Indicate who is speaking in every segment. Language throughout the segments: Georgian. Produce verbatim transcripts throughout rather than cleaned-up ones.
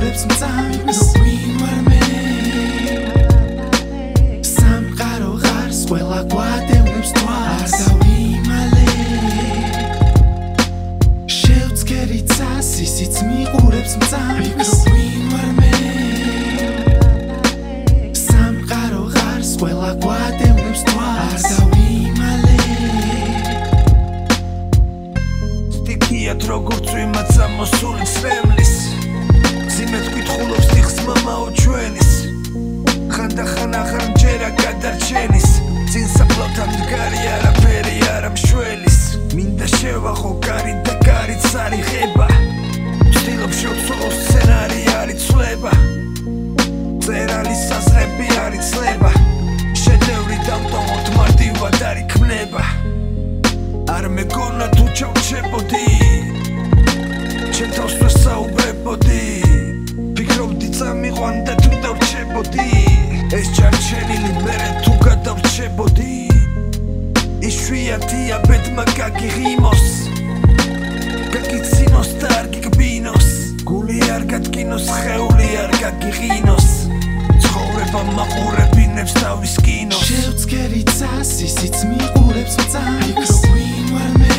Speaker 1: მიყურებს მწამს ვინ ვარ მე სამყარო ღარს ყველა გვადევნებს თვალს არ დავიმალე შევწკერი ცას ისიც მიყურებს მწამს ვინ ვარ მე სამყარო ღარს ყველა გვადევნებს თვალს არ დავიმალე
Speaker 2: სტიქიათ როგორც ვიმაც ამოსული ცრემლის ზიმეთ გითხულობს ტიხს მამაო ჩვენის ხანდახან აღარ მჯერა გადარჩენის წინ საფლავთან მდგარი არაფერი არ ამშველის მინდა შევახო კარი და კარიც არ იღება ვცდილობ შევცვალო სცენარი არ იცვლება წერალის საზღები არ იცლება შედევრი დავტოვოთ მარტივად არ იქმნება არ მეგონა თუ ჩავჩებოდი ჩემ თავს ვერ საუბრებოდი ფიქრობდი წამიყვანდა თუ დავრჩებოდი ეს ჩარჩენილი მერე თუ გადავრჩებოდი იშვიათია ბედმა გაგიღიმოს გაგიცინოს და არ გიგბინოს გული არ გადგინოს ხეული არ გაგიღინოს ცხოვრება მაყურებინებს თავის კინოს
Speaker 1: შევწკერი ცას ისიც მიყურებს მწამს ვინ ვარ მე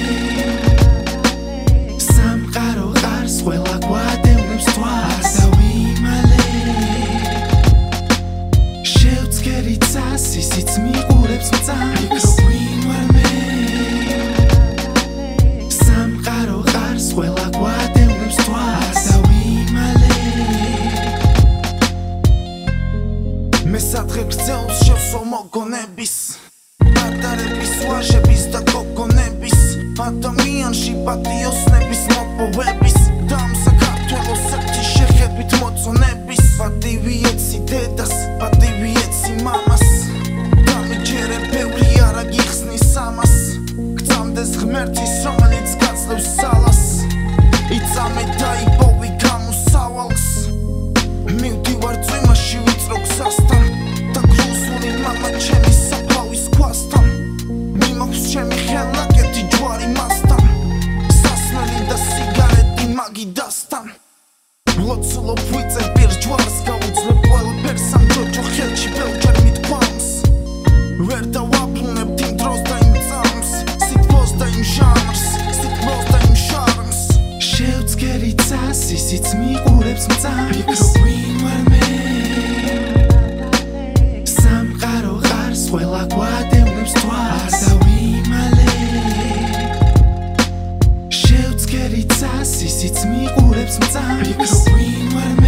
Speaker 1: სამყარო ღარს ყველა გვადევნებს თვალს არ დავიმალე შევწკერი ცას ისიც მიყურებს მწამს ვინ ვარ მე სამყარო ღარს ყველა გვადევნებს თვალს არ დავიმალე მესათხე გრძელს შევსო მოგონების ატარების ვაჟების და გოგონების ადამიანში პატიოსნების მოპოვების და ამ საქართველოს ერთი შეხებით მოწონების პატივი ეცი დედას პატივი ეცი მამას დამიჯერე ბევრი არა გიხსნის ამას გწამდეს ღმერთის რომელიც გაძლევს ძალას იწამე და იპოვი გამოსავალს მივდივარ წვიმაში ვიწრო გზასთან და გლუზური მამა ჩემი საფავის ქვასთან მიმოქვს ჩემი ხელნაკეთი ჯვარი მასთან სასმელი და სიგარეტი მაგი დასთან ვლოცულობ ვიწერ პირს ჯვარს გაუძლებ ყველაფერს ამ ჯოჯო ხელში ბევრჯერ მithქვამს ვერ დავაბრუნებ იმ დროს და იმ წამს სიტყვას და იმ ჟანრს სიტყვას და იმ შარმს შევწკერი ცას ისიც მიყურებს მწამს ვინ ვარ მე სამყარო ღარს ყველა გვადევნებს თვალს არ დავიმალე შევწკერი ცას ისიც მიყურებს მწამს ვინ ვარ მე